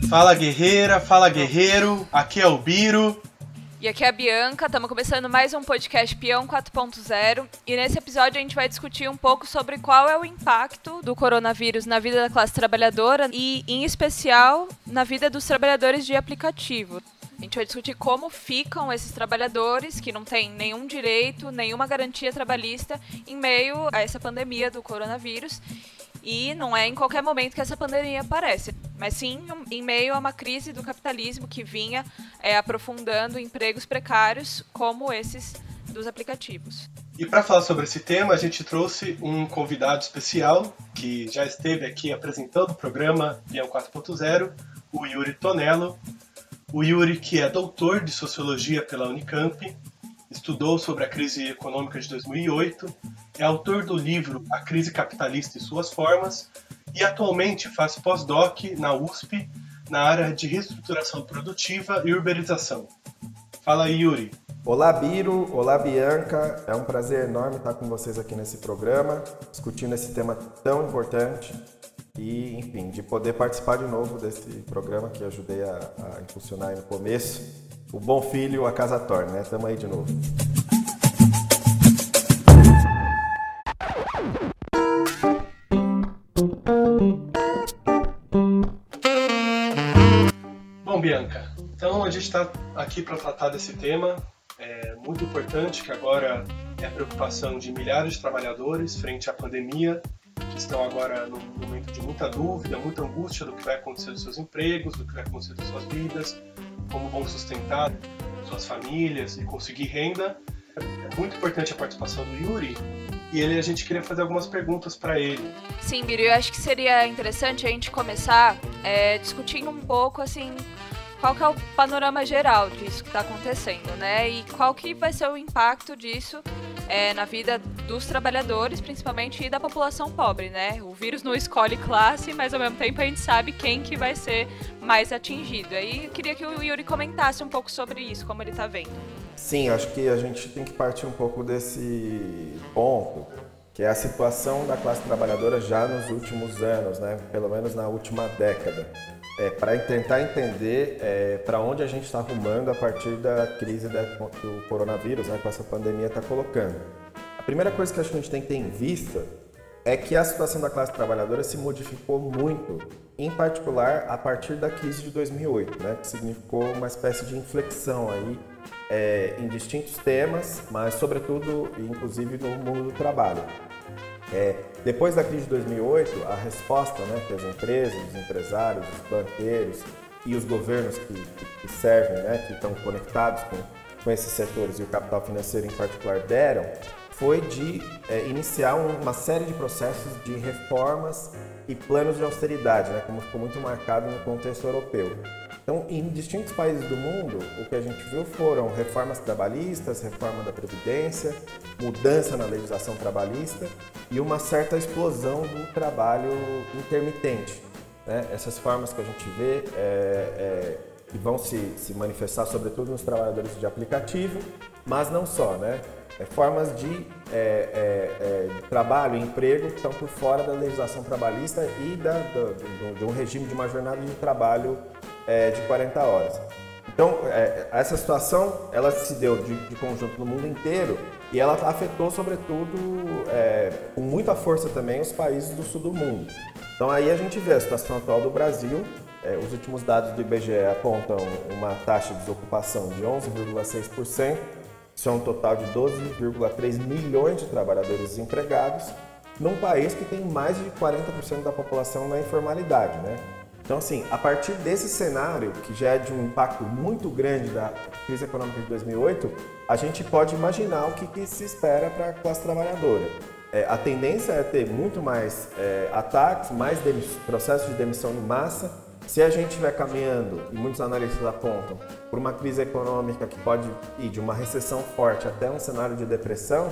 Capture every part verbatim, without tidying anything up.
Fala guerreira, fala guerreiro, aqui é o Biro. E aqui é a Bianca, estamos começando mais um podcast Peão quatro ponto zero e nesse episódio a gente vai discutir um pouco sobre qual é o impacto do coronavírus na vida da classe trabalhadora e, em especial, na vida dos trabalhadores de aplicativo. A gente vai discutir como ficam esses trabalhadores que não têm nenhum direito, nenhuma garantia trabalhista em meio a essa pandemia do coronavírus. E não é em qualquer momento que essa pandemia aparece, mas sim em meio a uma crise do capitalismo que vinha é, aprofundando empregos precários como esses dos aplicativos. E para falar sobre esse tema, a gente trouxe um convidado especial que já esteve aqui apresentando o programa Peão quatro ponto zero, o Yuri Tonello. O Yuri, que é doutor de Sociologia pela Unicamp, estudou sobre a crise econômica de dois mil e oito, é autor do livro A Crise Capitalista e Suas Formas e atualmente faz pós-doc na U S P na área de reestruturação produtiva e urbanização. Fala aí, Yuri. Olá, Biro. Olá, Bianca. É um prazer enorme estar com vocês aqui nesse programa, discutindo esse tema tão importante e, enfim, de poder participar de novo desse programa que eu ajudei a, a impulsionar aí no começo. O bom filho, a casa torna, né? Tamo aí de novo. Bom, Bianca, então a gente está aqui para tratar desse tema. É muito importante que agora é a preocupação de milhares de trabalhadores frente à pandemia, que estão agora num momento de muita dúvida, muita angústia do que vai acontecer dos seus empregos, do que vai acontecer das suas vidas, como vão sustentar suas famílias e conseguir renda. É muito importante a participação do Yuri e ele, a gente queria fazer algumas perguntas para ele. Sim, Biro, eu acho que seria interessante a gente começar é, discutindo um pouco assim, qual que é o panorama geral disso que está acontecendo, né? E qual que vai ser o impacto disso é, na vida dos trabalhadores, principalmente, e da população pobre, né? O vírus não escolhe classe, mas ao mesmo tempo a gente sabe quem que vai ser mais atingido. Aí eu queria que o Yuri comentasse um pouco sobre isso, como ele está vendo. Sim, acho que a gente tem que partir um pouco desse ponto, que é a situação da classe trabalhadora já nos últimos anos, né? Pelo menos na última década. É, para tentar entender é, para onde a gente está arrumando a partir da crise da, do coronavírus, né, que essa pandemia está colocando. A primeira coisa que acho que a gente tem que ter em vista é que a situação da classe trabalhadora se modificou muito, em particular a partir da crise de dois mil e oito, né, que significou uma espécie de inflexão aí, é, em distintos temas, mas sobretudo, inclusive, no mundo do trabalho. É, depois da crise de dois mil e oito, a resposta, né, que as empresas, os empresários, os banqueiros e os governos que, que, que servem, né, que estão conectados com, com esses setores e o capital financeiro em particular deram, foi de é, iniciar uma série de processos de reformas e planos de austeridade, né, como ficou muito marcado no contexto europeu. Então, em distintos países do mundo, o que a gente viu foram reformas trabalhistas, reforma da Previdência, mudança na legislação trabalhista e uma certa explosão do trabalho intermitente, né? Essas formas que a gente vê é, é, que vão se, se manifestar sobretudo nos trabalhadores de aplicativo, mas não só, né? É, formas de é, é, é, trabalho e emprego que estão por fora da legislação trabalhista e da, do, do, de um regime de uma jornada de trabalho É, de quarenta horas. Então, é, essa situação, ela se deu de, de conjunto no mundo inteiro e ela afetou, sobretudo, é, com muita força também, os países do sul do mundo. Então, aí a gente vê a situação atual do Brasil. É, os últimos dados do I B G E apontam uma taxa de desocupação de onze vírgula seis por cento. Isso é um total de doze vírgula três milhões de trabalhadores desempregados, num país que tem mais de quarenta por cento da população na informalidade, né? Então, assim, a partir desse cenário, que já é de um impacto muito grande da crise econômica de dois mil e oito, a gente pode imaginar o que, que se espera para a classe trabalhadora. É, a tendência é ter muito mais é, ataques, mais processos de demissão em massa. Se a gente estiver caminhando, e muitos analistas apontam, por uma crise econômica que pode ir de uma recessão forte até um cenário de depressão,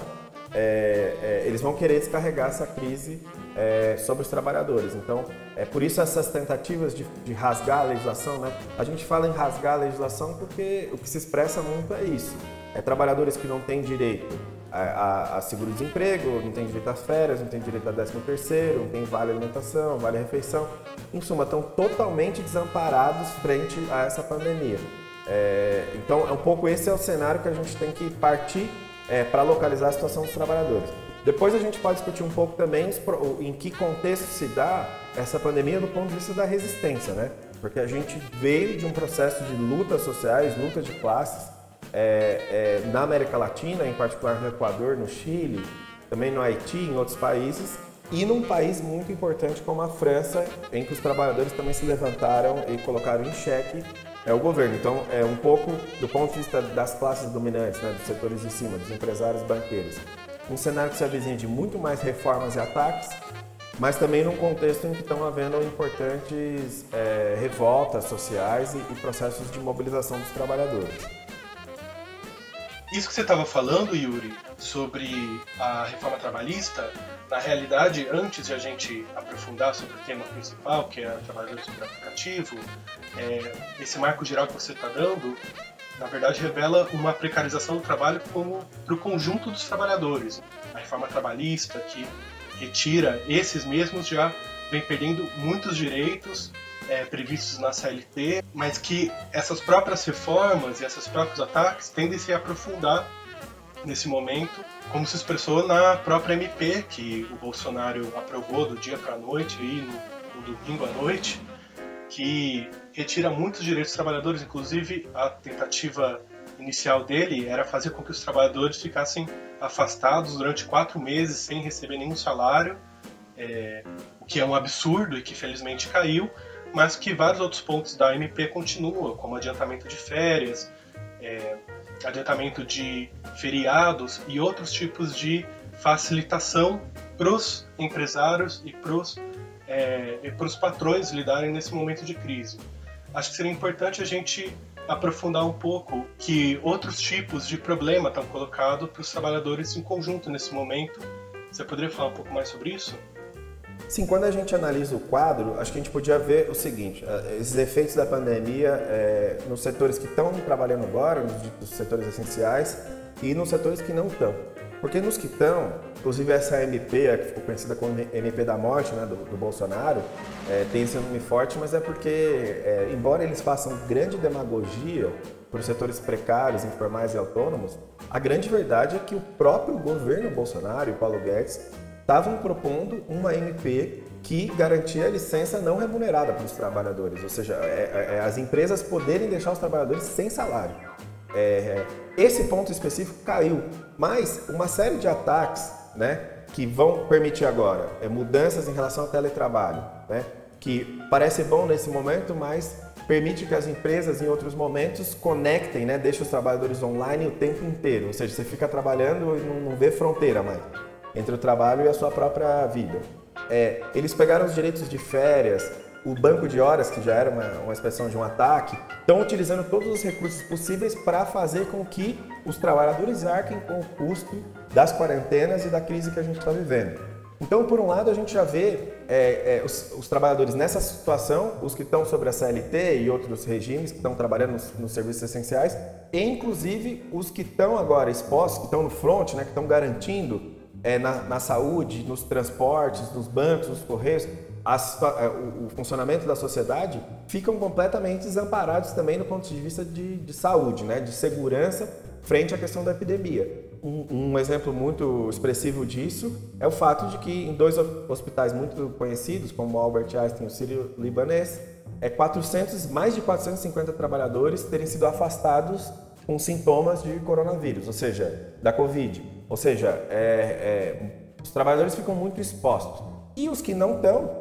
é, é, eles vão querer descarregar essa crise É, sobre os trabalhadores. Então, é por isso essas tentativas de, de rasgar a legislação, né? A gente fala em rasgar a legislação porque o que se expressa muito é isso. É trabalhadores que não têm direito a, a, a seguro-desemprego, não tem direito às férias, não tem direito a décimo terceiro, não tem vale alimentação, vale refeição. Em suma, estão totalmente desamparados frente a essa pandemia. É, então, é um pouco esse é o cenário que a gente tem que partir é, para localizar a situação dos trabalhadores. Depois a gente pode discutir um pouco também em que contexto se dá essa pandemia do ponto de vista da resistência, né? Porque a gente veio de um processo de lutas sociais, lutas de classes, é, é, na América Latina, em particular no Equador, no Chile, também no Haiti, em outros países, e num país muito importante como a França, em que os trabalhadores também se levantaram e colocaram em xeque é, o governo. Então, é um pouco do ponto de vista das classes dominantes, né, dos setores de cima, dos empresários banqueiros. Um cenário que se avizinha de muito mais reformas e ataques, mas também num contexto em que estão havendo importantes é, revoltas sociais e, e processos de mobilização dos trabalhadores. Isso que você estava falando, Yuri, sobre a reforma trabalhista, na realidade, antes de a gente aprofundar sobre o tema principal, que é a trabalhadores por aplicativo, é, esse marco geral que você está dando, na verdade, revela uma precarização do trabalho para o conjunto dos trabalhadores. A reforma trabalhista, que retira esses mesmos, já vem perdendo muitos direitos é, previstos na C L T, mas que essas próprias reformas e esses próprios ataques tendem a se aprofundar nesse momento, como se expressou na própria M P, que o Bolsonaro aprovou do dia para a noite, aí, no, no domingo à noite, que retira muitos direitos dos trabalhadores. Inclusive, a tentativa inicial dele era fazer com que os trabalhadores ficassem afastados durante quatro meses sem receber nenhum salário, é, o que é um absurdo e que felizmente caiu, mas que vários outros pontos da M P continuam, como adiantamento de férias, é, adiantamento de feriados e outros tipos de facilitação para os empresários e para os é, patrões lidarem nesse momento de crise. Acho que seria importante a gente aprofundar um pouco que outros tipos de problema estão colocados para os trabalhadores em conjunto nesse momento. Você poderia falar um pouco mais sobre isso? Sim, quando a gente analisa o quadro, acho que a gente podia ver o seguinte, esses efeitos da pandemia é, nos setores que estão trabalhando agora, nos setores essenciais, e nos setores que não estão. Porque nos que estão, inclusive essa M P, que ficou conhecida como M P da morte, né, do, do Bolsonaro, é, tem esse nome forte, mas é porque, é, embora eles façam grande demagogia para os setores precários, informais e autônomos, a grande verdade é que o próprio governo Bolsonaro e o Paulo Guedes estavam propondo uma M P que garantia a licença não remunerada para os trabalhadores, ou seja, é, é, as empresas poderem deixar os trabalhadores sem salário. É, esse ponto específico caiu, mas uma série de ataques, né, que vão permitir agora é, mudanças em relação ao teletrabalho, né, que parece bom nesse momento, mas permite que as empresas em outros momentos conectem, né, deixem os trabalhadores online o tempo inteiro, ou seja, você fica trabalhando e não, não vê fronteira mais entre o trabalho e a sua própria vida. É, eles pegaram os direitos de férias, o banco de horas, que já era uma, uma expressão de um ataque, estão utilizando todos os recursos possíveis para fazer com que os trabalhadores arquem com o custo das quarentenas e da crise que a gente está vivendo. Então, por um lado, a gente já vê é, é, os, os trabalhadores nessa situação, os que estão sobre a C L T e outros regimes que estão trabalhando nos, nos serviços essenciais, e inclusive os que estão agora expostos, que estão no front, né, que estão garantindo é, na, na saúde, nos transportes, nos bancos, nos correios, As, o, o funcionamento da sociedade, ficam completamente desamparados também do ponto de vista de, de saúde, né, de segurança frente à questão da epidemia. Um, um exemplo muito expressivo disso é o fato de que em dois hospitais muito conhecidos, como o Albert Einstein e o Sírio-Libanês, é quatrocentos, mais de quatrocentos e cinquenta trabalhadores terem sido afastados com sintomas de coronavírus, ou seja, da Covid. Ou seja, é, é, os trabalhadores ficam muito expostos. E os que não estão,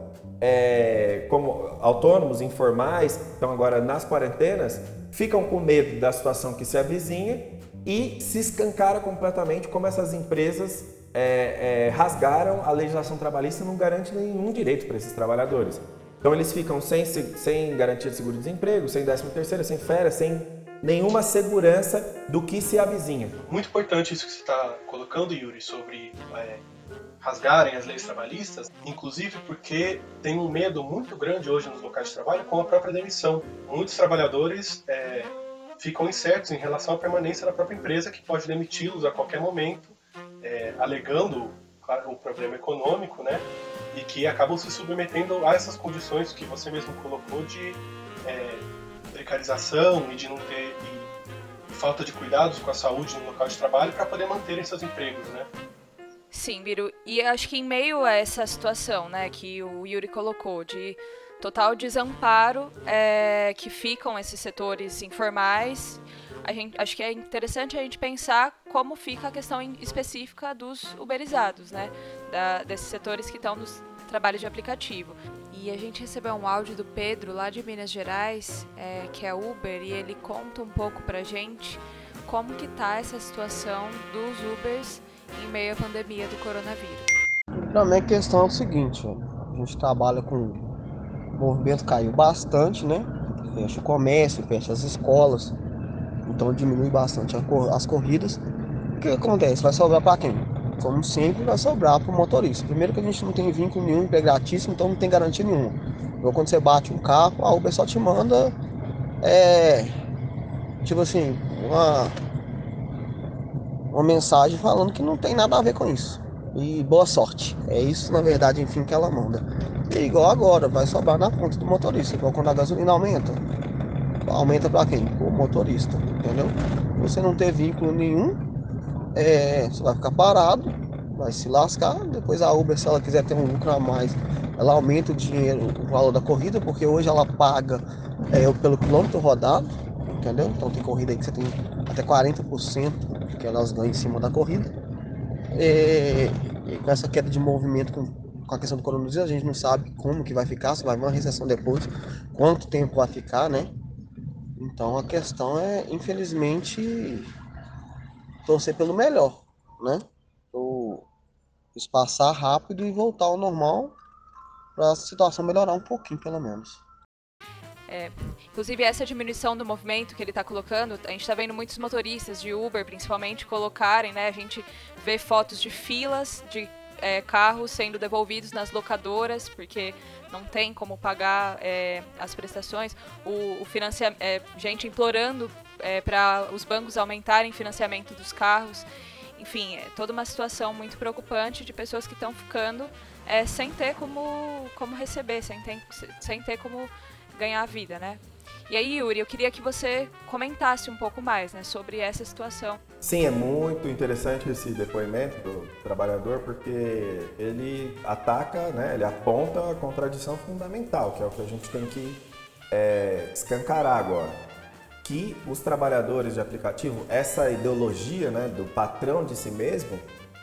É, como autônomos, informais, estão agora nas quarentenas, ficam com medo da situação que se avizinha e se escancara completamente como essas empresas é, é, rasgaram a legislação trabalhista e não garante nenhum direito para esses trabalhadores. Então eles ficam sem, sem garantia de seguro-desemprego, sem décimo terceiro, sem férias, sem nenhuma segurança do que se avizinha. Muito importante isso que você está colocando, Yuri, sobre é, rasgarem as leis trabalhistas, inclusive porque tem um medo muito grande hoje nos locais de trabalho com a própria demissão. Muitos trabalhadores é, ficam incertos em relação à permanência da própria empresa, que pode demiti-los a qualquer momento é, alegando o problema econômico, né? E que acabam se submetendo a essas condições que você mesmo colocou de é, precarização e de não ter e falta de cuidados com a saúde no local de trabalho para poder manterem seus empregos, né? Sim, Biro. E acho que em meio a essa situação, né, que o Yuri colocou, de total desamparo é, que ficam esses setores informais, a gente, acho que é interessante a gente pensar como fica a questão específica dos uberizados, né, da, desses setores que estão nos trabalhos de aplicativo. E a gente recebeu um áudio do Pedro, lá de Minas Gerais, é, que é Uber, e ele conta um pouco pra gente como que tá essa situação dos Ubers em meio à pandemia do coronavírus. Pra mim a questão é o seguinte, a gente trabalha com... O movimento caiu bastante, né? Fecha o comércio, fecha as escolas, então diminui bastante as corridas. O que acontece? Vai sobrar para quem? Como sempre, vai sobrar para o motorista. Primeiro que a gente não tem vínculo nenhum empregatício, então não tem garantia nenhuma. Então, quando você bate um carro, a Uber só te manda, é, tipo assim, uma, uma mensagem falando que não tem nada a ver com isso. E boa sorte. É isso, na verdade, enfim, que ela manda. E igual agora, vai sobrar na conta do motorista. Igual quando a gasolina aumenta. Aumenta para quem? O motorista, entendeu? Você não ter vínculo nenhum, é, você vai ficar parado, vai se lascar. Depois a Uber, se ela quiser ter um lucro a mais, ela aumenta o dinheiro, o valor da corrida, porque hoje ela paga é, pelo quilômetro rodado, entendeu? Então tem corrida aí que você tem até quarenta por cento que elas ganham em cima da corrida. É, e com essa queda de movimento com, com a questão do coronavírus, a gente não sabe como que vai ficar, se vai haver uma recessão depois, quanto tempo vai ficar, né? Então a questão é, infelizmente, torcer pelo melhor, né? Ou passar rápido e voltar ao normal para a situação melhorar um pouquinho, pelo menos. É, inclusive essa diminuição do movimento que ele está colocando, a gente está vendo muitos motoristas de Uber, principalmente, colocarem, né? A gente vê fotos de filas de é, carros sendo devolvidos nas locadoras, porque não tem como pagar é, as prestações. O, o financia, é, gente implorando é, para os bancos aumentarem o financiamento dos carros. Enfim, é toda uma situação muito preocupante de pessoas que estão ficando é, sem ter como, como receber, sem ter, sem ter como ganhar a vida, né? E aí, Yuri, eu queria que você comentasse um pouco mais, né, sobre essa situação. Sim, é muito interessante esse depoimento do trabalhador, porque ele ataca, né, ele aponta a contradição fundamental, que é o que a gente tem que é, escancarar agora. Que os trabalhadores de aplicativo, essa ideologia, né, do patrão de si mesmo,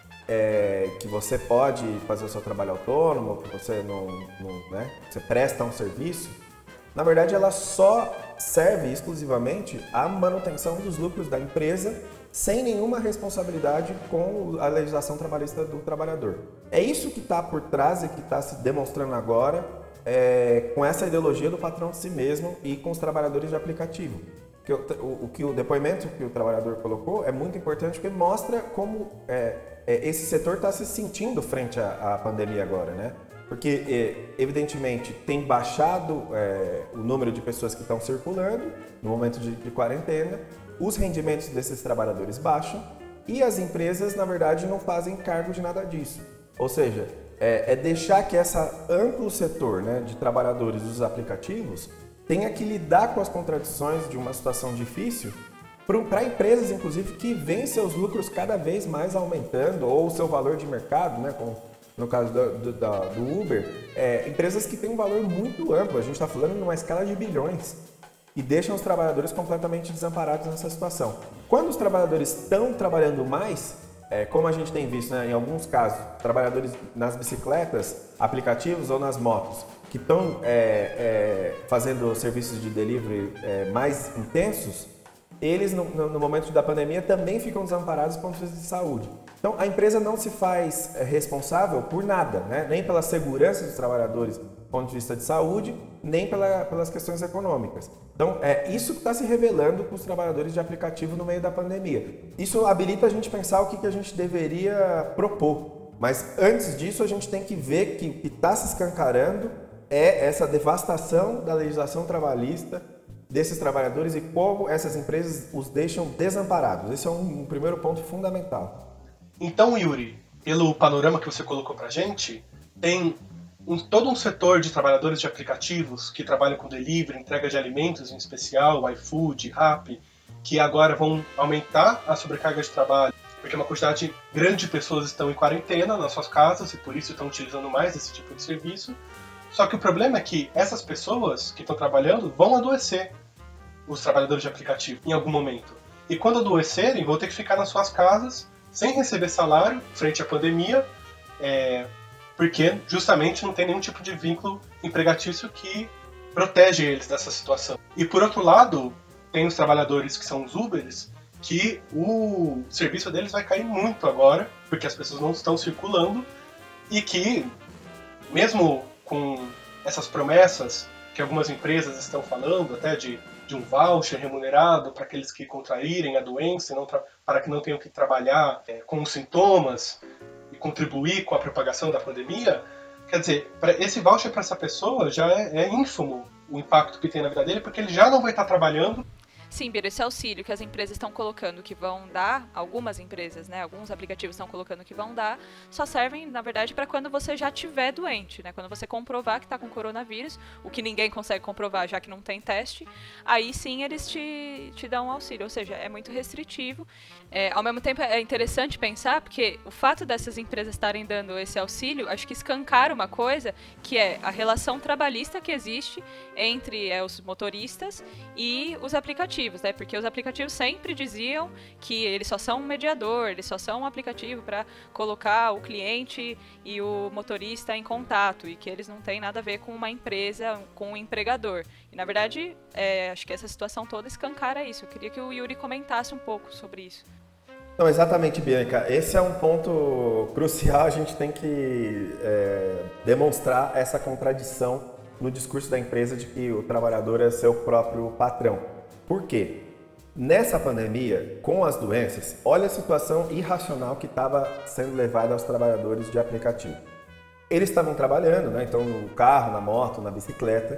é, que você pode fazer o seu trabalho autônomo, que você não, não né, você presta um serviço, na verdade, ela só serve exclusivamente à manutenção dos lucros da empresa, sem nenhuma responsabilidade com a legislação trabalhista do trabalhador. É isso que está por trás e que está se demonstrando agora é, com essa ideologia do patrão de si mesmo e com os trabalhadores de aplicativo. Que o, o, o que o depoimento que o trabalhador colocou é muito importante, porque mostra como é, é, esse setor está se sentindo frente à, à pandemia agora, né? Porque, evidentemente, tem baixado é, o número de pessoas que estão circulando no momento de, de quarentena, os rendimentos desses trabalhadores baixam e as empresas, na verdade, não fazem cargo de nada disso. Ou seja, é, é deixar que esse amplo setor, né, de trabalhadores dos aplicativos tenha que lidar com as contradições de uma situação difícil para empresas, inclusive, que veem seus lucros cada vez mais aumentando ou o seu valor de mercado, né, com no caso do, do, do Uber, é, empresas que têm um valor muito amplo, a gente está falando numa escala de bilhões, e deixam os trabalhadores completamente desamparados nessa situação. Quando os trabalhadores estão trabalhando mais, é, como a gente tem visto, né, em alguns casos, trabalhadores nas bicicletas, aplicativos ou nas motos, que estão é, é, fazendo serviços de delivery é, mais intensos, eles, no, no momento da pandemia, também ficam desamparados do ponto de vista de saúde. Então, a empresa não se faz responsável por nada, né? Nem pela segurança dos trabalhadores do ponto de vista de saúde, nem pela, pelas questões econômicas. Então, é isso que está se revelando com os trabalhadores de aplicativo no meio da pandemia. Isso habilita a gente pensar o que, que a gente deveria propor. Mas, antes disso, a gente tem que ver que o que está se escancarando é essa devastação da legislação trabalhista desses trabalhadores e como essas empresas os deixam desamparados. Esse é um, um primeiro ponto fundamental. Então, Yuri, pelo panorama que você colocou pra gente, tem um, todo um setor de trabalhadores de aplicativos que trabalham com delivery, entrega de alimentos em especial, iFood, Rappi, que agora vão aumentar a sobrecarga de trabalho, porque uma quantidade grande de pessoas estão em quarentena nas suas casas e por isso estão utilizando mais esse tipo de serviço. Só que o problema é que essas pessoas que estão trabalhando vão adoecer, os trabalhadores de aplicativo, em algum momento. E quando adoecerem, vão ter que ficar nas suas casas sem receber salário frente à pandemia, é, porque justamente não tem nenhum tipo de vínculo empregatício que protege eles dessa situação. E por outro lado, tem os trabalhadores que são os Ubers, que o serviço deles vai cair muito agora, porque as pessoas não estão circulando, e que, mesmo com essas promessas que algumas empresas estão falando, até de, de um voucher remunerado para aqueles que contraírem a doença, não tra- para que não tenham que trabalhar é, com os sintomas e contribuir com a propagação da pandemia, quer dizer, pra, esse voucher para essa pessoa já é, é ínfimo o impacto que tem na vida dele, porque ele já não vai estar trabalhando. Sim, Biro, esse auxílio que as empresas estão colocando que vão dar, algumas empresas, né, alguns aplicativos estão colocando que vão dar, só servem, na verdade, para quando você já estiver doente, né? Quando você comprovar que está com coronavírus, o que ninguém consegue comprovar já que não tem teste, aí sim eles te, te dão um auxílio, ou seja, é muito restritivo. É, ao mesmo tempo é interessante pensar, porque o fato dessas empresas estarem dando esse auxílio, acho que escancara uma coisa, que é a relação trabalhista que existe entre é, os motoristas e os aplicativos, né? Porque os aplicativos sempre diziam que eles só são um mediador, eles só são um aplicativo para colocar o cliente e o motorista em contato e que eles não têm nada a ver com uma empresa, com um empregador. E, na verdade, é, acho que essa situação toda escancara isso. Eu queria que o Yuri comentasse um pouco sobre isso. Não, exatamente, Bianca. Esse é um ponto crucial. A gente tem que é, demonstrar essa contradição no discurso da empresa de que o trabalhador é seu próprio patrão. Por quê? Nessa pandemia, com as doenças, olha a situação irracional que estava sendo levada aos trabalhadores de aplicativo. Eles estavam trabalhando, né? Então, no carro, na moto, na bicicleta,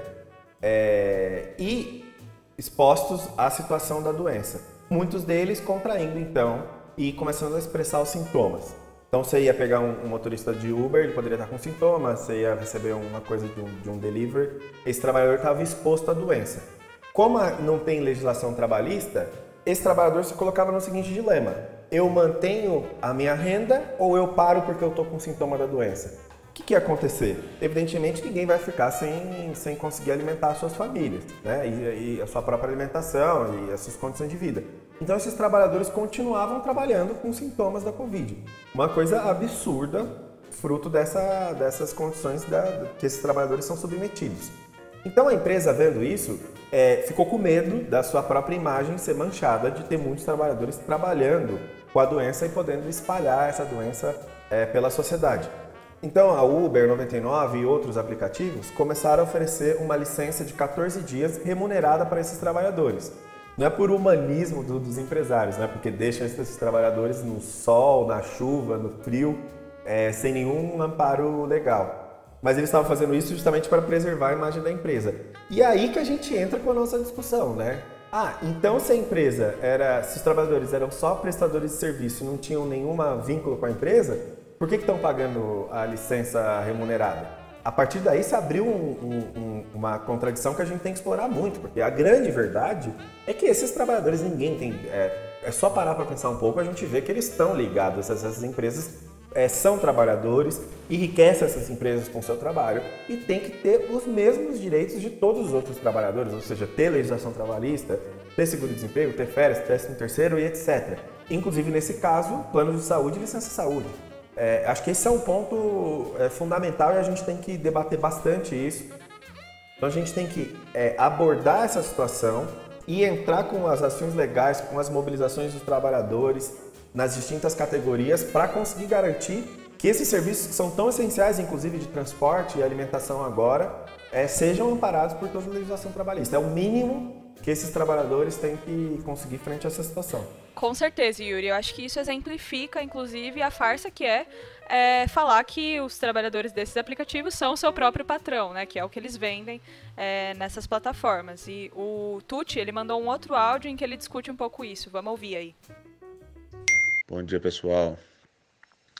é, e expostos à situação da doença. Muitos deles contraindo, então, e começando a expressar os sintomas. Então, você ia pegar um, um motorista de Uber, ele poderia estar com sintomas, você ia receber uma coisa de um, de um delivery, esse trabalhador estava exposto à doença. Como a, não tem legislação trabalhista, esse trabalhador se colocava no seguinte dilema: eu mantenho a minha renda ou eu paro porque eu estou com sintoma da doença? O que, que ia acontecer? Evidentemente, ninguém vai ficar sem, sem conseguir alimentar as suas famílias, né? E, e a sua própria alimentação e as suas condições de vida. Então, esses trabalhadores continuavam trabalhando com sintomas da Covid. Uma coisa absurda, fruto dessa, dessas condições da, que esses trabalhadores são submetidos. Então, a empresa, vendo isso, é, ficou com medo da sua própria imagem ser manchada de ter muitos trabalhadores trabalhando com a doença e podendo espalhar essa doença é, pela sociedade. Então, a Uber noventa e nove e outros aplicativos começaram a oferecer uma licença de quatorze dias remunerada para esses trabalhadores. Não é por humanismo do, dos empresários, né? Porque deixam esses trabalhadores no sol, na chuva, no frio, é, sem nenhum amparo legal. Mas eles estavam fazendo isso justamente para preservar a imagem da empresa. E é aí que a gente entra com a nossa discussão, né? Ah, então se a empresa era, se os trabalhadores eram só prestadores de serviço e não tinham nenhum vínculo com a empresa, por que que estão pagando a licença remunerada? A partir daí se abriu um, um, uma contradição que a gente tem que explorar muito, porque a grande verdade é que esses trabalhadores, ninguém tem... É, é só parar para pensar um pouco, a gente vê que eles estão ligados, essas empresas é, são trabalhadores, enriquecem essas empresas com o seu trabalho e tem que ter os mesmos direitos de todos os outros trabalhadores, ou seja, ter legislação trabalhista, ter seguro-desemprego, ter férias, décimo terceiro e etcétera. Inclusive, nesse caso, plano de saúde e licença saúde. É, acho que esse é um ponto é, fundamental e a gente tem que debater bastante isso. Então a gente tem que é, abordar essa situação e entrar com as ações legais, com as mobilizações dos trabalhadores nas distintas categorias para conseguir garantir que esses serviços que são tão essenciais, inclusive de transporte e alimentação agora, é, sejam amparados por toda a legislação trabalhista. É o mínimo que esses trabalhadores têm que conseguir frente a essa situação. Com certeza, Yuri. Eu acho que isso exemplifica, inclusive, a farsa que é, é falar que os trabalhadores desses aplicativos são o seu próprio patrão, né? Que é o que eles vendem é, nessas plataformas. E o Tucci, ele mandou um outro áudio em que ele discute um pouco isso. Vamos ouvir aí. Bom dia, pessoal.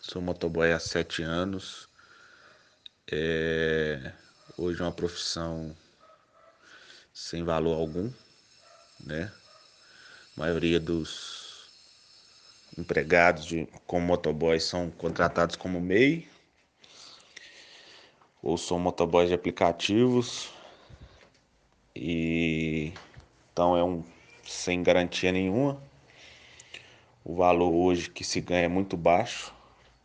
Sou motoboy há sete anos. É... Hoje é uma profissão sem valor algum, né? A maioria dos empregados de, como motoboys são contratados como M E I ou são motoboys de aplicativos, e então é um sem garantia nenhuma. O valor hoje que se ganha é muito baixo.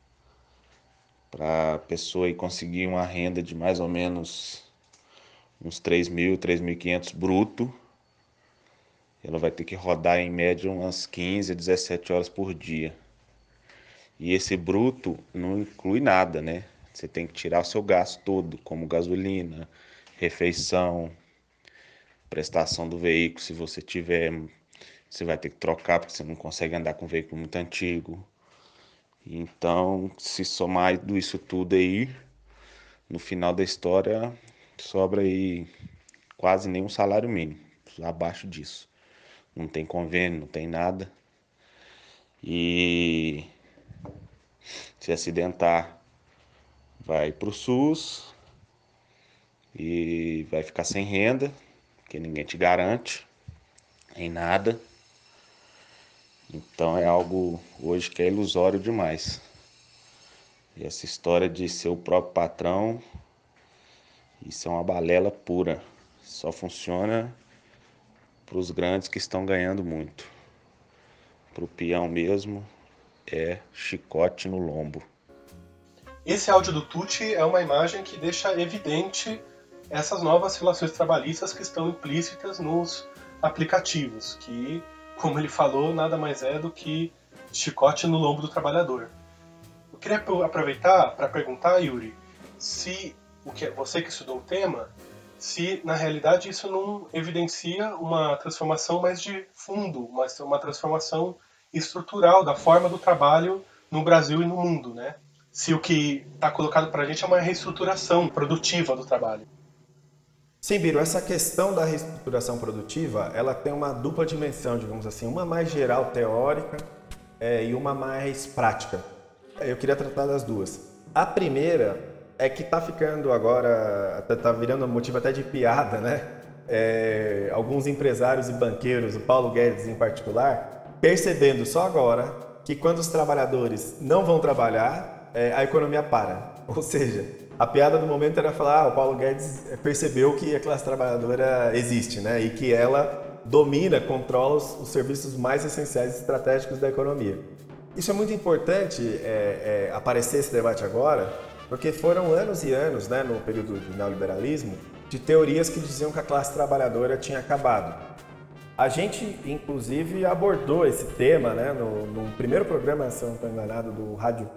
Para a pessoa ir conseguir uma renda de mais ou menos uns três mil, três mil e quinhentos bruto, ela vai ter que rodar em média umas quinze a dezessete horas por dia. E esse bruto não inclui nada, né? Você tem que tirar o seu gasto todo, como gasolina, refeição, prestação do veículo, se você tiver, você vai ter que trocar porque você não consegue andar com um veículo muito antigo. Então, se somar isso tudo aí, no final da história sobra aí quase nem um salário mínimo, abaixo disso. Não tem convênio, não tem nada. E se acidentar, vai pro SUS e vai ficar sem renda, porque ninguém te garante em nada. Então é algo hoje que é ilusório demais. E essa história de ser o próprio patrão, isso é uma balela pura. Só funciona para os grandes que estão ganhando muito. Para o peão mesmo, é chicote no lombo. Esse áudio do Tucci é uma imagem que deixa evidente essas novas relações trabalhistas que estão implícitas nos aplicativos, que, como ele falou, nada mais é do que chicote no lombo do trabalhador. Eu queria aproveitar para perguntar, Yuri, se o que você que estudou o tema, se na realidade isso não evidencia uma transformação mais de fundo, mas uma transformação estrutural da forma do trabalho no Brasil e no mundo, né? Se o que está colocado para a gente é uma reestruturação produtiva do trabalho. Sim, Biro, essa questão da reestruturação produtiva, ela tem uma dupla dimensão, digamos assim, uma mais geral, teórica, é, e uma mais prática. Eu queria tratar das duas. A primeira é que está ficando agora, está virando motivo até de piada, né? É, alguns empresários e banqueiros, o Paulo Guedes em particular, percebendo só agora que quando os trabalhadores não vão trabalhar, é, a economia para. Ou seja, a piada do momento era falar, ah, o Paulo Guedes percebeu que a classe trabalhadora existe, né? E que ela domina, controla os, os serviços mais essenciais e estratégicos da economia. Isso é muito importante é, é, aparecer esse debate agora, porque foram anos e anos, né, no período do neoliberalismo, de teorias que diziam que a classe trabalhadora tinha acabado. A gente, inclusive, abordou esse tema, né, no, no primeiro programa, se eu não estou enganado, do rádio.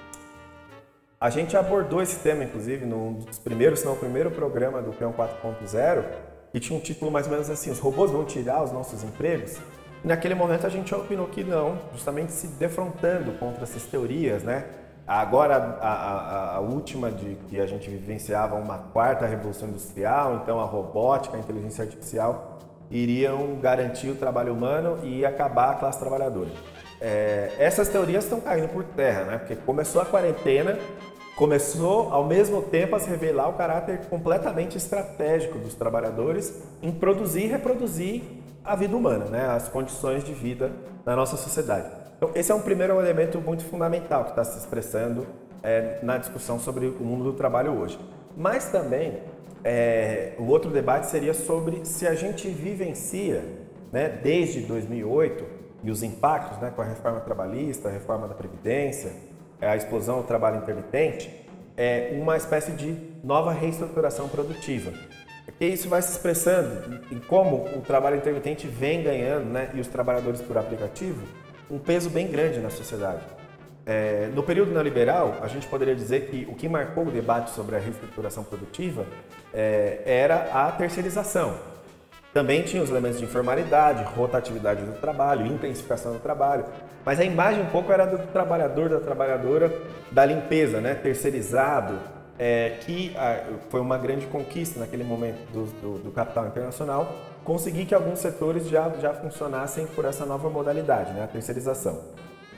A gente abordou esse tema, inclusive, num dos primeiros, se não o primeiro programa do Peão quatro ponto zero, e tinha um título mais ou menos assim, os robôs vão tirar os nossos empregos? E naquele momento a gente opinou que não, justamente se defrontando contra essas teorias, né? Agora, a, a, a última de que a gente vivenciava uma quarta revolução industrial, então a robótica, a inteligência artificial, iriam garantir o trabalho humano e acabar a classe trabalhadora. É, essas teorias estão caindo por terra, né? Porque começou a quarentena, começou ao mesmo tempo a se revelar o caráter completamente estratégico dos trabalhadores em produzir e reproduzir a vida humana, né? As condições de vida na nossa sociedade. Então, esse é um primeiro elemento muito fundamental que está se expressando é, na discussão sobre o mundo do trabalho hoje. Mas também, é, o outro debate seria sobre se a gente vivencia, né, desde dois mil e oito, e os impactos, né, com a reforma trabalhista, a reforma da Previdência, a explosão do trabalho intermitente, é uma espécie de nova reestruturação produtiva. Porque isso vai se expressando em como o trabalho intermitente vem ganhando, né, e os trabalhadores por aplicativo, um peso bem grande na sociedade. É, no período neoliberal, a gente poderia dizer que o que marcou o debate sobre a reestruturação produtiva é, era a terceirização. Também tinha os elementos de informalidade, rotatividade do trabalho, intensificação do trabalho, mas a imagem um pouco era do trabalhador, da trabalhadora, da limpeza, né, terceirizado, é, que a, foi uma grande conquista naquele momento do, do, do capital internacional, conseguir que alguns setores já, já funcionassem por essa nova modalidade, né, a terceirização.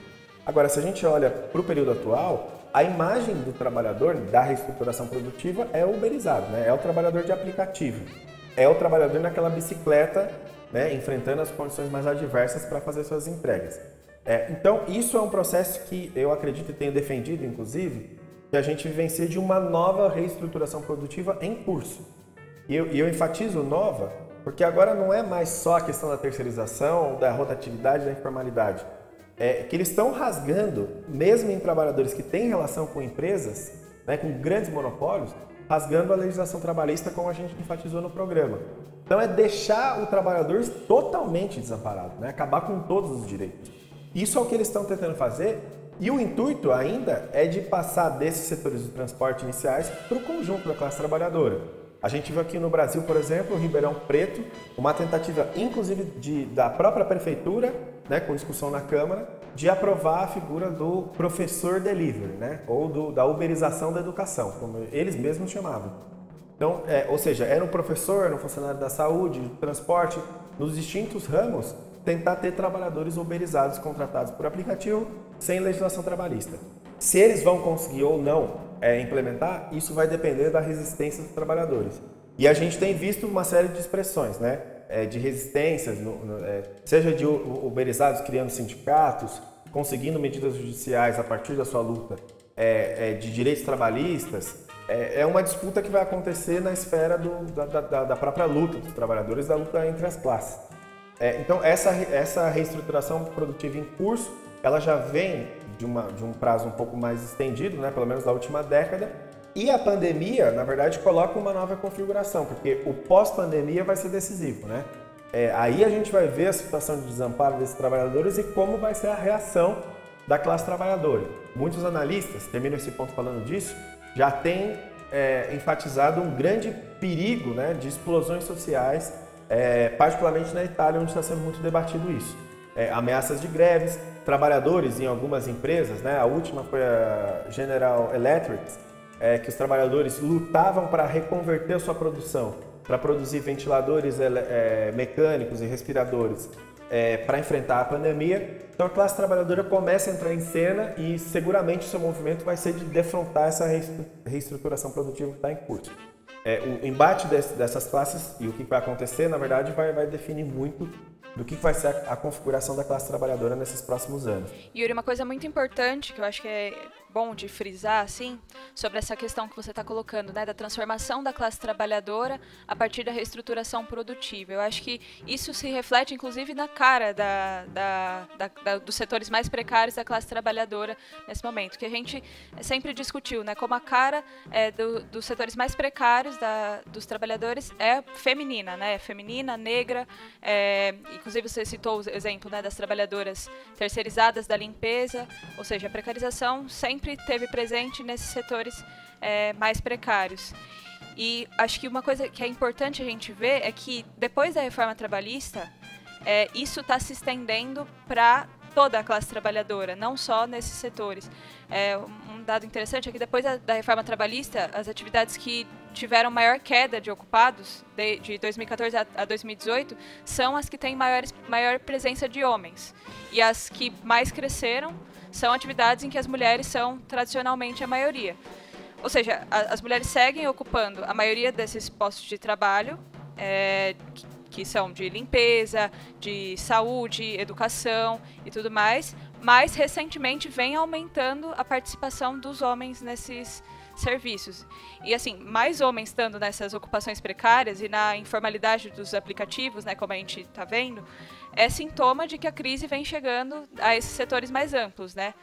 Agora, se a gente olha para o período atual, a imagem do trabalhador da reestruturação produtiva é o uberizado, né? É o trabalhador de aplicativo, é o trabalhador naquela bicicleta, né, enfrentando as condições mais adversas para fazer suas entregas. É, então, isso é um processo que eu acredito e tenho defendido, inclusive, que a gente vivencia de uma nova reestruturação produtiva em curso. E eu, e eu enfatizo nova, porque agora não é mais só a questão da terceirização, da rotatividade, da informalidade. É que eles estão rasgando, mesmo em trabalhadores que têm relação com empresas, né, com grandes monopólios, rasgando a legislação trabalhista, como a gente enfatizou no programa. Então é deixar o trabalhador totalmente desamparado, né, acabar com todos os direitos. Isso é o que eles estão tentando fazer, e o intuito ainda é de passar desses setores de transporte iniciais para o conjunto da classe trabalhadora. A gente viu aqui no Brasil, por exemplo, Ribeirão Preto, uma tentativa, inclusive, de, da própria prefeitura, né, com discussão na Câmara, de aprovar a figura do professor delivery, né, ou do, da uberização da educação, como eles mesmos chamavam. Então, é, ou seja, era um professor, era um funcionário da saúde, do transporte, nos distintos ramos, tentar ter trabalhadores uberizados contratados por aplicativo sem legislação trabalhista. Se eles vão conseguir ou não é, implementar, isso vai depender da resistência dos trabalhadores. E a gente tem visto uma série de expressões, né, é, de resistências, no, no, é, seja de uberizados criando sindicatos, conseguindo medidas judiciais a partir da sua luta é, é, de direitos trabalhistas. É, é uma disputa que vai acontecer na esfera do, da, da, da própria luta dos trabalhadores, da luta entre as classes. É, então, essa, essa reestruturação produtiva em curso, ela já vem de, uma, de um prazo um pouco mais estendido, né, pelo menos da última década, e a pandemia, na verdade, coloca uma nova configuração, porque o pós-pandemia vai ser decisivo, né? É, aí a gente vai ver a situação de desamparo desses trabalhadores e como vai ser a reação da classe trabalhadora. Muitos analistas, termino esse ponto falando disso, já têm é, enfatizado um grande perigo, né, de explosões sociais, é, particularmente na Itália, onde está sendo muito debatido isso. É, ameaças de greves, trabalhadores em algumas empresas, né, a última foi a General Electric, é, que os trabalhadores lutavam para reconverter a sua produção, para produzir ventiladores é, mecânicos e respiradores, é, para enfrentar a pandemia. Então a classe trabalhadora começa a entrar em cena e seguramente o seu movimento vai ser de defrontar essa reestruturação produtiva que está em curso. É, o embate desse, dessas classes e o que vai acontecer, na verdade, vai, vai definir muito do que vai ser a, a configuração da classe trabalhadora nesses próximos anos. Yuri, uma coisa muito importante que eu acho que é bom de frisar, assim, sobre essa questão que você está colocando, né, da transformação da classe trabalhadora a partir da reestruturação produtiva. Eu acho que isso se reflete, inclusive, na cara da, da, da, da, dos setores mais precários da classe trabalhadora nesse momento, que a gente sempre discutiu, né, como a cara é, do, dos setores mais precários da, dos trabalhadores é feminina, né, feminina, negra, é, inclusive você citou o exemplo, né, das trabalhadoras terceirizadas da limpeza, ou seja, a precarização sempre teve presente nesses setores é, mais precários. E acho que uma coisa que é importante a gente ver é que depois da reforma trabalhista, é, isso está se estendendo para toda a classe trabalhadora, não só nesses setores. É, um dado interessante é que depois da, da reforma trabalhista, as atividades que tiveram maior queda de ocupados, de, de dois mil e catorze a, a dois mil e dezoito, são as que têm maiores, maior presença de homens. E as que mais cresceram são atividades em que as mulheres são tradicionalmente a maioria. Ou seja, a, as mulheres seguem ocupando a maioria desses postos de trabalho, é, que, que são de limpeza, de saúde, educação e tudo mais, mas recentemente vem aumentando a participação dos homens nesses serviços. E assim, mais homens estando nessas ocupações precárias e na informalidade dos aplicativos, né, como a gente está vendo, é sintoma de que a crise vem chegando a esses setores mais amplos, né?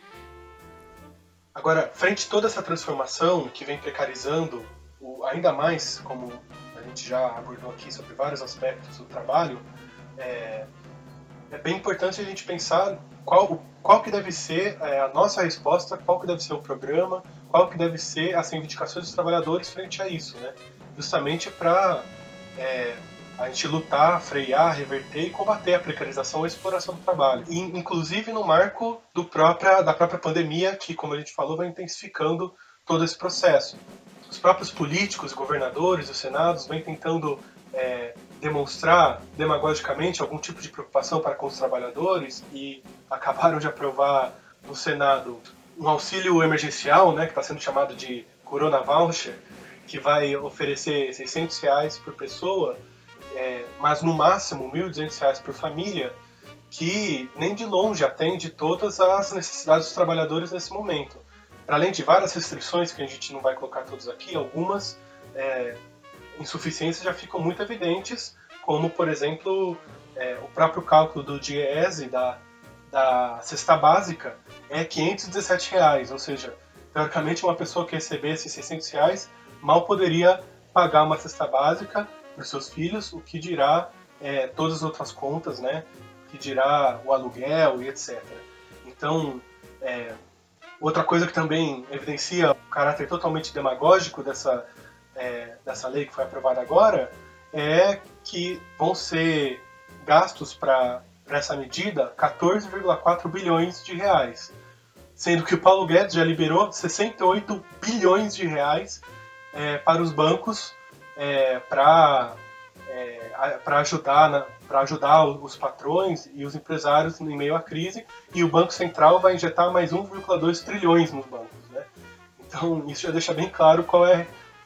Agora, frente a toda essa transformação que vem precarizando o, ainda mais, como a gente já abordou aqui sobre vários aspectos do trabalho, é, é bem importante a gente pensar qual, qual que deve ser é, a nossa resposta, qual que deve ser o programa, qual que deve ser as reivindicações dos trabalhadores frente a isso, né? Justamente para é, a gente lutar, frear, reverter e combater a precarização e a exploração do trabalho. E, inclusive no marco do própria, da própria pandemia, que, como a gente falou, vai intensificando todo esse processo. Os próprios políticos, governadores, os senados, vêm tentando é, demonstrar demagogicamente algum tipo de preocupação para com os trabalhadores e acabaram de aprovar no Senado um auxílio emergencial, né, que está sendo chamado de Corona Voucher, que vai oferecer seiscentos reais por pessoa, é, mas no máximo mil e duzentos reais por família, que nem de longe atende todas as necessidades dos trabalhadores nesse momento. Para além de várias restrições que a gente não vai colocar todas aqui, algumas é, insuficiências já ficam muito evidentes, como, por exemplo, é, o próprio cálculo do DIEESE, da, da cesta básica, é quinhentos e dezessete reais, ou seja, teoricamente uma pessoa que recebesse seiscentos reais mal poderia pagar uma cesta básica para os seus filhos, o que dirá é, todas as outras contas, né? Que dirá o aluguel e etcétera. Então, é, outra coisa que também evidencia o caráter totalmente demagógico dessa, é, dessa lei que foi aprovada agora é que vão ser gastos para essa medida quatorze vírgula quatro bilhões de reais, sendo que o Paulo Guedes já liberou sessenta e oito bilhões de reais é, para os bancos é, para é, para ajudar, para ajudar os patrões e os empresários em meio à crise, e o Banco Central vai injetar mais um vírgula dois trilhões nos bancos, né? Então isso já deixa bem claro qual é,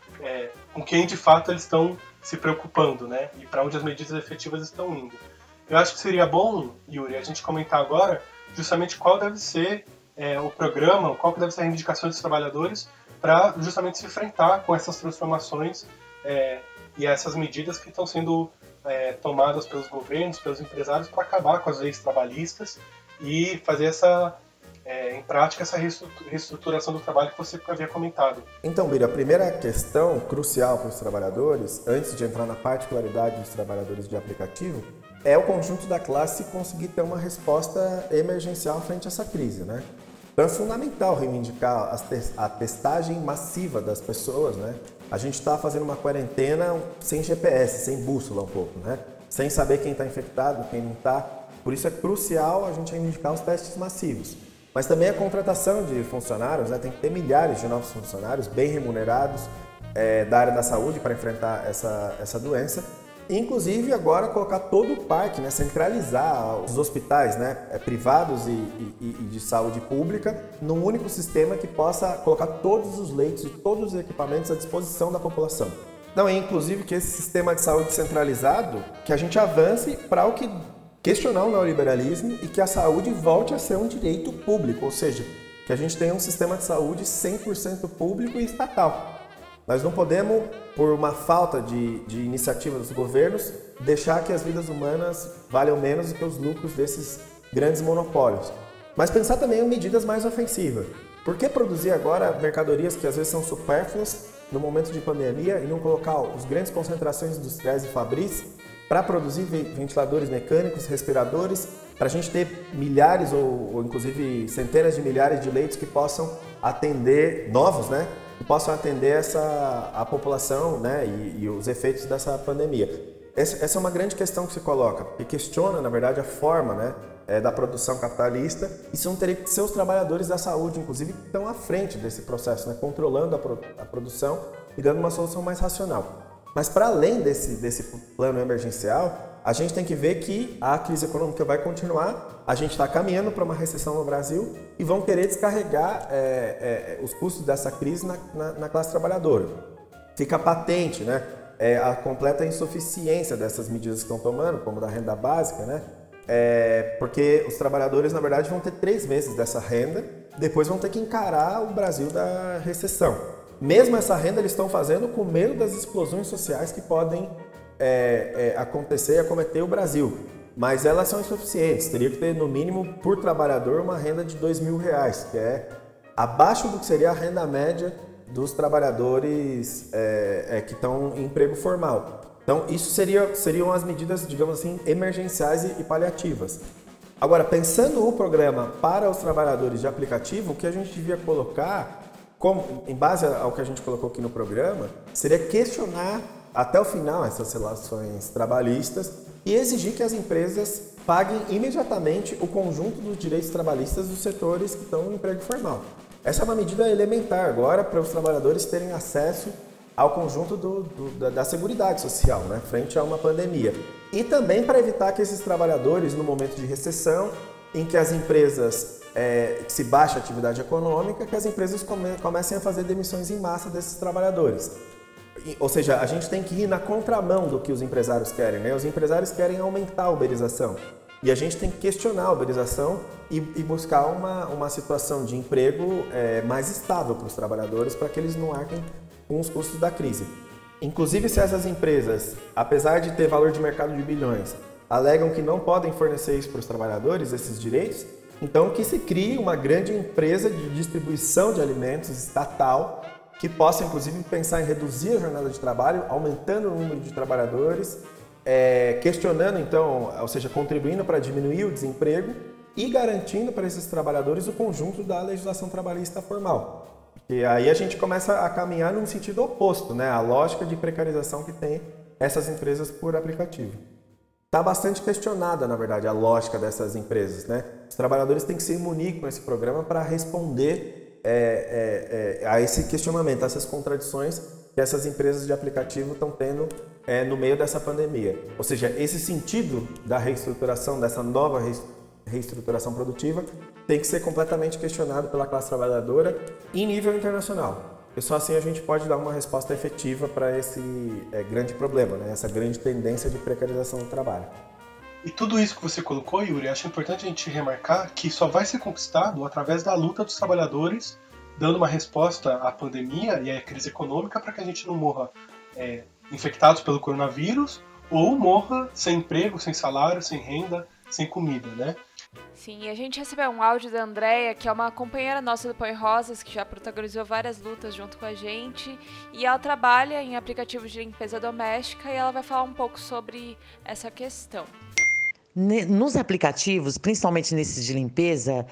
é com quem de fato eles estão se preocupando, né? E para onde as medidas efetivas estão indo. Eu acho que seria bom, Yuri, a gente comentar agora justamente qual deve ser é, o programa, qual deve ser a reivindicação dos trabalhadores para justamente se enfrentar com essas transformações é, e essas medidas que estão sendo é, tomadas pelos governos, pelos empresários, para acabar com as leis trabalhistas e fazer essa, é, em prática essa reestruturação do trabalho que você havia comentado. Então, Bira, a primeira questão crucial para os trabalhadores, antes de entrar na particularidade dos trabalhadores de aplicativo, é o conjunto da classe conseguir ter uma resposta emergencial frente a essa crise, né? Então é fundamental reivindicar a testagem massiva das pessoas, né? A gente está fazendo uma quarentena sem G P S, sem bússola um pouco, né? Sem saber quem está infectado, quem não está. Por isso é crucial a gente reivindicar os testes massivos. Mas também a contratação de funcionários, né? Tem que ter milhares de novos funcionários bem remunerados é, da área da saúde para enfrentar essa, essa doença. Inclusive agora colocar todo o parque, né, centralizar os hospitais, né, privados e, e, e de saúde pública num único sistema que possa colocar todos os leitos e todos os equipamentos à disposição da população. Não, é inclusive que esse sistema de saúde centralizado, que a gente avance para o que questionar o neoliberalismo e que a saúde volte a ser um direito público, ou seja, que a gente tenha um sistema de saúde cem por cento público e estatal. Nós não podemos, por uma falta de, de iniciativa dos governos, deixar que as vidas humanas valham menos do que os lucros desses grandes monopólios. Mas pensar também em medidas mais ofensivas. Por que produzir agora mercadorias que às vezes são supérfluas no momento de pandemia e não colocar as grandes concentrações industriais e fabris para produzir ventiladores mecânicos, respiradores, para a gente ter milhares ou, ou inclusive centenas de milhares de leitos que possam atender, novos, né? Que possam atender essa, a população, né, e, e os efeitos dessa pandemia. Essa, essa é uma grande questão que se coloca, que questiona, na verdade, a forma, né, é, da produção capitalista, e são teria que ser os trabalhadores da saúde, inclusive, que estão à frente desse processo, né, controlando a, pro, a produção e dando uma solução mais racional. Mas para além desse, desse plano emergencial, a gente tem que ver que a crise econômica vai continuar, a gente está caminhando para uma recessão no Brasil e vão querer descarregar é, é, os custos dessa crise na, na, na classe trabalhadora. Fica patente, né, é, a completa insuficiência dessas medidas que estão tomando, como da renda básica, né, é, porque os trabalhadores, na verdade, vão ter três meses dessa renda, depois vão ter que encarar o Brasil da recessão. Mesmo essa renda eles estão fazendo com medo das explosões sociais que podem é, é, acontecer e acometer o Brasil. Mas elas são insuficientes. Teria que ter, no mínimo, por trabalhador, uma renda de dois mil reais, que é abaixo do que seria a renda média dos trabalhadores é, é, que estão em emprego formal. Então, isso seria, seriam as medidas, digamos assim, emergenciais e, e paliativas. Agora, pensando o programa para os trabalhadores de aplicativo, o que a gente devia colocar, como, em base ao que a gente colocou aqui no programa, seria questionar até o final essas relações trabalhistas e exigir que as empresas paguem imediatamente o conjunto dos direitos trabalhistas dos setores que estão no emprego formal. Essa é uma medida elementar agora para os trabalhadores terem acesso ao conjunto do, do, da, da seguridade social, né, frente a uma pandemia. E também para evitar que esses trabalhadores, no momento de recessão, em que as empresas é, que se baixa a atividade econômica, que as empresas come, comecem a fazer demissões em massa desses trabalhadores. E, ou seja, a gente tem que ir na contramão do que os empresários querem, né? Os empresários querem aumentar a uberização. E a gente tem que questionar a uberização e, e buscar uma, uma situação de emprego é, mais estável para os trabalhadores, para que eles não arquem com os custos da crise. Inclusive, se essas empresas, apesar de ter valor de mercado de bilhões, alegam que não podem fornecer isso para os trabalhadores, esses direitos, então que se crie uma grande empresa de distribuição de alimentos estatal, que possa, inclusive, pensar em reduzir a jornada de trabalho, aumentando o número de trabalhadores, É, questionando, então, ou seja, contribuindo para diminuir o desemprego e garantindo para esses trabalhadores o conjunto da legislação trabalhista formal. E aí a gente começa a caminhar num sentido oposto, né? A lógica de precarização que tem essas empresas por aplicativo. Está bastante questionada, na verdade, a lógica dessas empresas, né? Os trabalhadores têm que se munir com esse programa para responder é, é, é, a esse questionamento, a essas contradições que essas empresas de aplicativo estão tendo é, no meio dessa pandemia. Ou seja, esse sentido da reestruturação, dessa nova reestruturação produtiva, tem que ser completamente questionado pela classe trabalhadora em nível internacional. E só assim a gente pode dar uma resposta efetiva para esse é, grande problema, né? Essa grande tendência de precarização do trabalho. E tudo isso que você colocou, Yuri, acho importante a gente remarcar que só vai ser conquistado através da luta dos trabalhadores, dando uma resposta à pandemia e à crise econômica para que a gente não morra é, infectados pelo coronavírus ou morra sem emprego, sem salário, sem renda, sem comida, né? Sim, a gente recebeu um áudio da Andrea, que é uma companheira nossa do Põe Rosas, que já protagonizou várias lutas junto com a gente, e ela trabalha em aplicativos de limpeza doméstica e ela vai falar um pouco sobre essa questão. Nos aplicativos, principalmente nesses de limpeza,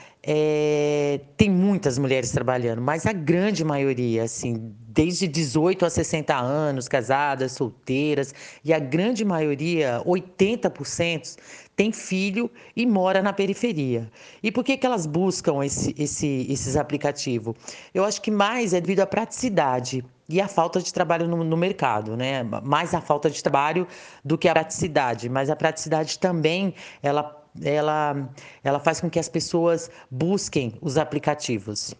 é, tem muitas mulheres trabalhando, mas a grande maioria, assim, desde dezoito a sessenta anos, casadas, solteiras, e a grande maioria, oitenta por cento, tem filho e mora na periferia. E por que que elas buscam esse, esse, esses aplicativos? Eu acho que mais é devido à praticidade e a falta de trabalho no, no mercado, né? Mais a falta de trabalho do que a praticidade, mas a praticidade também, ela, ela, ela faz com que as pessoas busquem os aplicativos.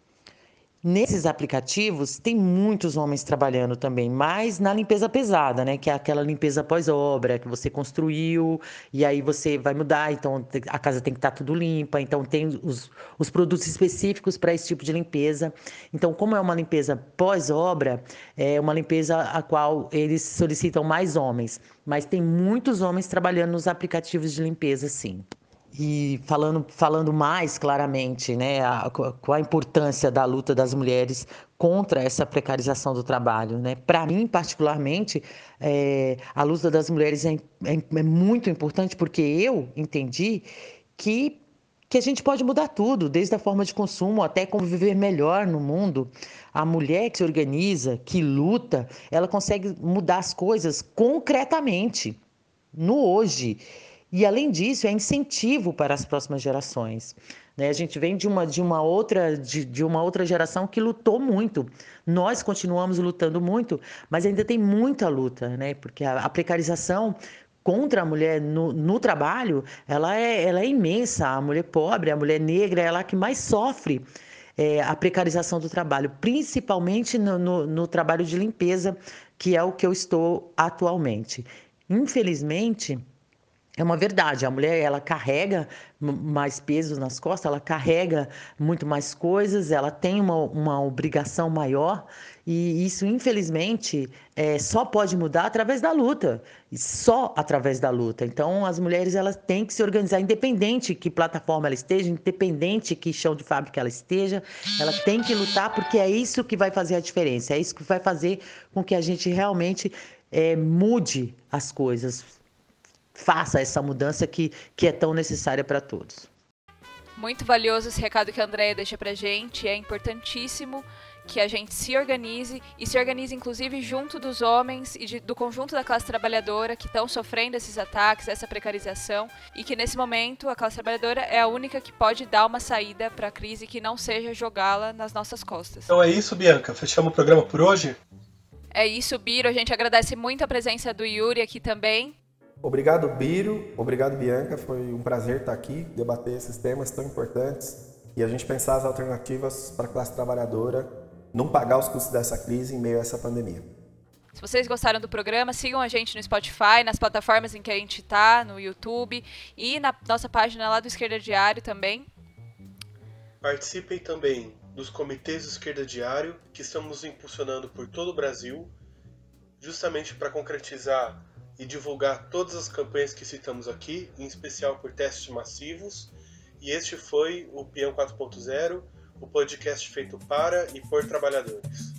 Nesses aplicativos, tem muitos homens trabalhando também, mas na limpeza pesada, né? Que é aquela limpeza pós-obra, que você construiu e aí você vai mudar, então a casa tem que estar tudo limpa, então tem os, os produtos específicos para esse tipo de limpeza. Então, como é uma limpeza pós-obra, é uma limpeza a qual eles solicitam mais homens, mas tem muitos homens trabalhando nos aplicativos de limpeza, sim. E falando, falando mais claramente, né, a, qual a importância da luta das mulheres contra essa precarização do trabalho, né? Para mim, particularmente, é, a luta das mulheres é, é, é muito importante porque eu entendi que, que a gente pode mudar tudo, desde a forma de consumo até como viver melhor no mundo. A mulher que se organiza, que luta, ela consegue mudar as coisas concretamente, no hoje. E, além disso, é incentivo para as próximas gerações. Né? A gente vem de uma, de, uma outra, de, de uma outra geração que lutou muito. Nós continuamos lutando muito, mas ainda tem muita luta, né? Porque a, a precarização contra a mulher no, no trabalho, ela é, ela é imensa. A mulher pobre, a mulher negra, ela é a que mais sofre é, a precarização do trabalho, principalmente no, no, no trabalho de limpeza, que é o que eu estou atualmente. Infelizmente, é uma verdade, a mulher ela carrega mais peso nas costas, ela carrega muito mais coisas, ela tem uma, uma obrigação maior e isso, infelizmente, é, só pode mudar através da luta, só através da luta. Então, as mulheres elas têm que se organizar, independente que plataforma ela esteja, independente que chão de fábrica ela esteja, ela tem que lutar porque é isso que vai fazer a diferença, é isso que vai fazer com que a gente realmente é, mude as coisas. Faça essa mudança que, que é tão necessária para todos. Muito valioso esse recado que a Andrea deixa pra gente. É importantíssimo que a gente se organize e se organize inclusive junto dos homens e de, do conjunto da classe trabalhadora que estão sofrendo esses ataques, essa precarização, e que nesse momento a classe trabalhadora é a única que pode dar uma saída para a crise que não seja jogá-la nas nossas costas. Então é isso, Bianca. Fechamos o programa por hoje? É isso, Biro. A gente agradece muito a presença do Yuri aqui também. Obrigado, Biro. Obrigado, Bianca. Foi um prazer estar aqui, debater esses temas tão importantes e a gente pensar as alternativas para a classe trabalhadora não pagar os custos dessa crise em meio a essa pandemia. Se vocês gostaram do programa, sigam a gente no Spotify, nas plataformas em que a gente está, no YouTube e na nossa página lá do Esquerda Diário também. Participem também dos comitês do Esquerda Diário, que estamos impulsionando por todo o Brasil, justamente para concretizar e divulgar todas as campanhas que citamos aqui, em especial por testes massivos. E este foi o Peão quatro ponto zero, o podcast feito para e por trabalhadores.